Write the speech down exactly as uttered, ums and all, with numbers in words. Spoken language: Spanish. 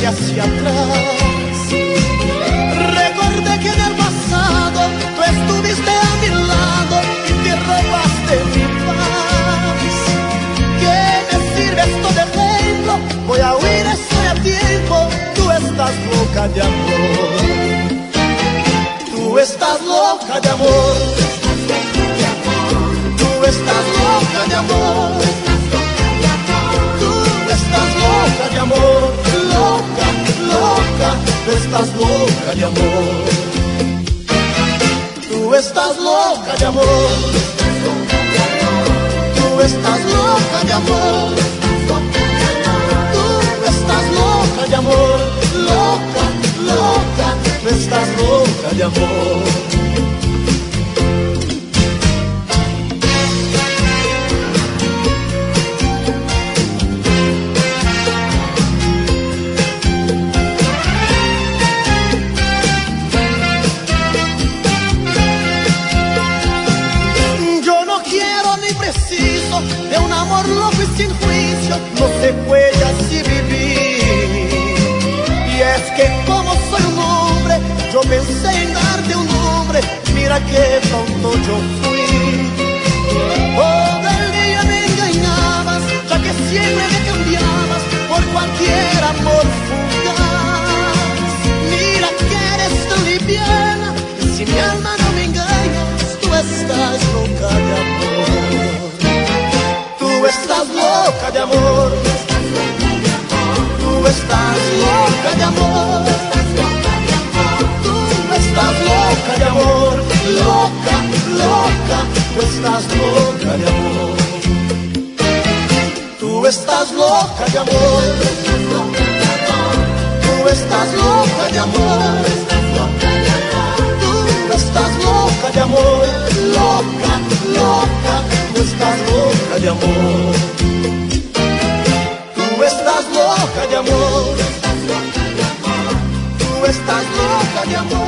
hacia atrás. Recordé que en el pasado tú estuviste a mi lado y te robaste mi paz. ¿Qué me sirve esto de ejemplo? Voy a huir, estoy a tiempo. Tú estás loca de amor. Tú estás loca de amor. Tú estás loca de amor. Tú estás loca de amor. Loca, loca. Tú estás loca de amor. Tú estás loca de amor. Tú estás loca de amor. Tú estás loca de amor. Loca, loca. Tú estás loca de amor. De un amor loco y sin juicio no se puede así vivir. Y es que como soy un hombre, yo pensé en darte un nombre. Mira que tonto yo fui. Todo el día me engañabas, ya que siempre me cambiabas por cualquier amor fugaz. Mira que eres tan liviana, y si mi alma no me engañas, tú estás loca de amor. Tú estás loca de amor. Tú estás loca de amor. Tú estás loca de amor. Loca, loca. Tú estás loca de amor. Tú estás loca de amor. Tú estás loca de amor. Tú estás loca de amor. Loca, loca. Tú estás loca de amor. Tú estás loca de amor. Tú estás loca de amor.